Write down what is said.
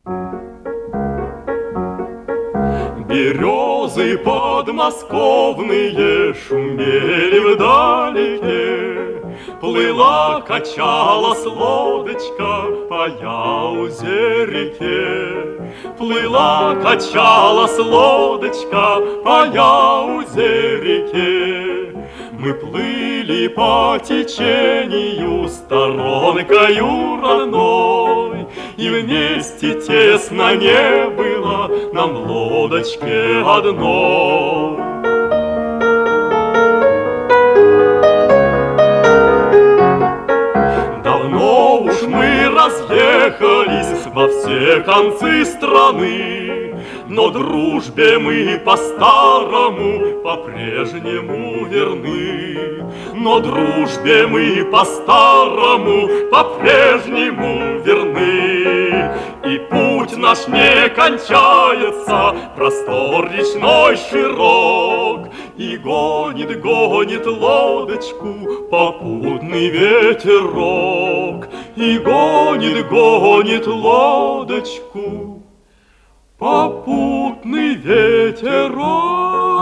Березы подмосковные шумели вдалеке, плыла, качалась лодочка по Яузе реке. Плыла, качалась лодочка по Яузе реке. Мы плыли по течению сторонкою родной, и вместе тесно не было нам в лодочке одной. Давно уж мы разъехались во все концы страны, но дружбе мы по-старому по-прежнему верны. Но дружбе мы по-старому по-прежнему верны. И путь наш не кончается, простор речной широк, и гонит, гонит лодочку попутный ветерок. И гонит, гонит лодочку попутный ветерок.